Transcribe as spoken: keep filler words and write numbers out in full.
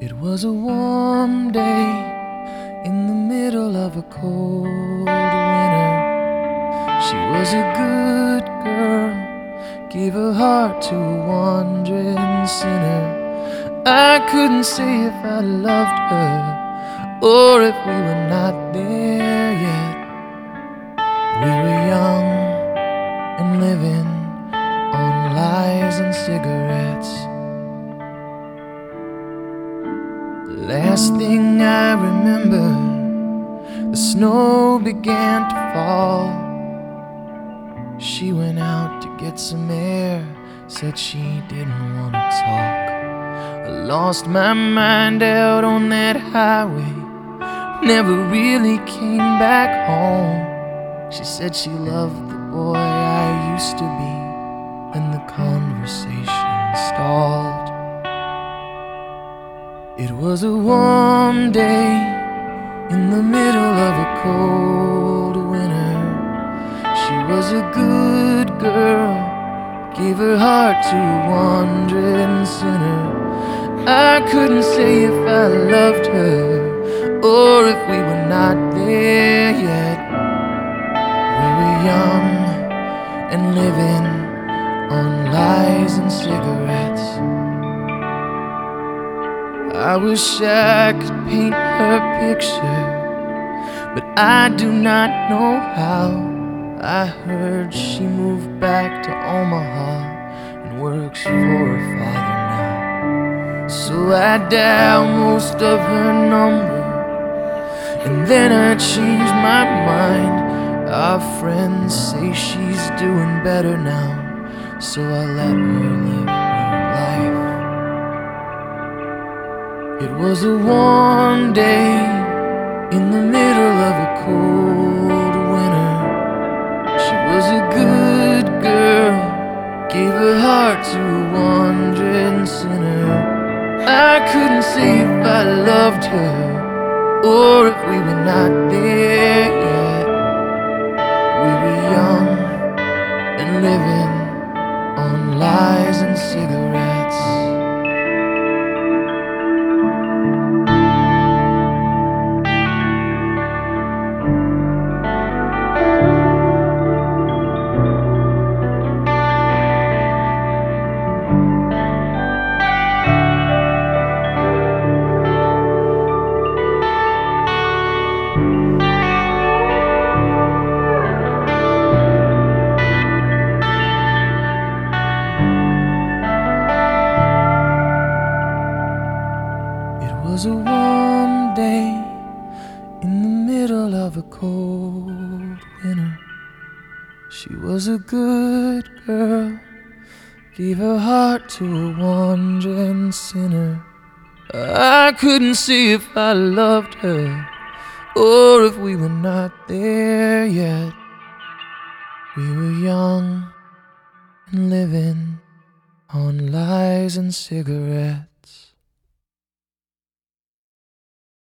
It was a warm day in the middle of a cold winter. She was a good girl, gave her heart to a wandering sinner. I couldn't say if I loved her or if we were not there yet. We were young and living on lies and cigarettes. The last thing I remember, the snow began to fall. She went out to get some air, said she didn't want to talk. I lost my mind out on that highway, never really came back home. She said she loved the boy I used to be, and the conversation stalled. It was a warm day in the middle of a cold winter. She was a good girl, gave her heart to a wandering sinner. I couldn't say if I loved her or if we were not there yet. We were young and living on lies and cigarettes. I wish I could paint her picture, but I do not know how. I heard she moved back to Omaha and works for her father now. So I dialed most of her number, and then I changed my mind. Our friends say she's doing better now, so I let her live her life. It was a warm day in the middle of a cold winter. She was a good girl, gave her heart to a wandering sinner. I couldn't say if I loved her or if we were not there yet. We were young and living on lies and cigarettes. It was a warm day in the middle of a cold winter. She was a good girl, gave her heart to a wandering sinner. I couldn't see if I loved her or if we were not there yet. We were young and living on lies and cigarettes.